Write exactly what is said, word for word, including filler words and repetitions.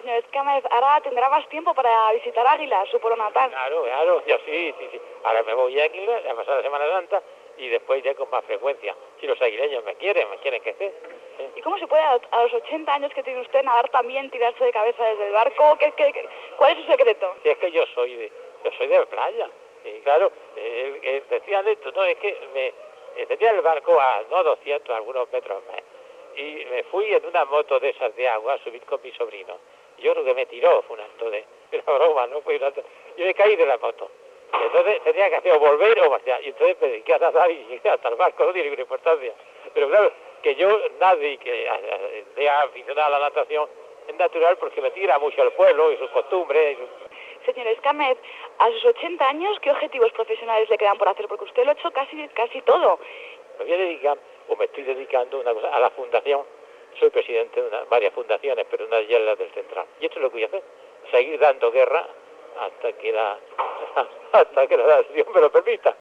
Señor Escámez, ahora tendrá más tiempo para visitar Águila, su pueblo natal. Claro, claro, yo sí, sí, sí. Ahora me voy a Águila a pasar la Semana Santa y después iré con más frecuencia. Si los aguileños me quieren, me quieren que esté. ¿Sí? ¿Y cómo se puede a, a los ochenta años que tiene usted nadar también, tirarse de cabeza desde el barco? ¿Qué, qué, qué, ¿Cuál es su secreto? Si es que yo soy de, yo soy de playa. Y claro, eh, eh, decían esto, no, es que me eh, tenía el barco a no doscientos, algunos metros más. Y me fui en una moto de esas de agua a subir con mi sobrino. Yo creo que me tiró, fue un acto de, de la broma, ¿no? Fue un acto, yo me caí de la moto. Entonces tenía que hacer o volver o marchar. Y entonces me dediqué a nadar y llegué hasta el barco, no tiene ninguna importancia. Pero claro, que yo nadie y que sea aficionado a la natación es natural porque me tira mucho el pueblo y sus costumbres. Y sus... Señor Escámez, a sus ochenta años, ¿qué objetivos profesionales le quedan por hacer? Porque usted lo ha hecho casi, casi todo. Me voy a dedicar, o me estoy dedicando una cosa, a la fundación. Soy presidente de una, varias fundaciones, pero una de ellas es la del Central. Y esto es lo que voy a hacer, seguir dando guerra hasta que la, hasta que la nación me lo permita.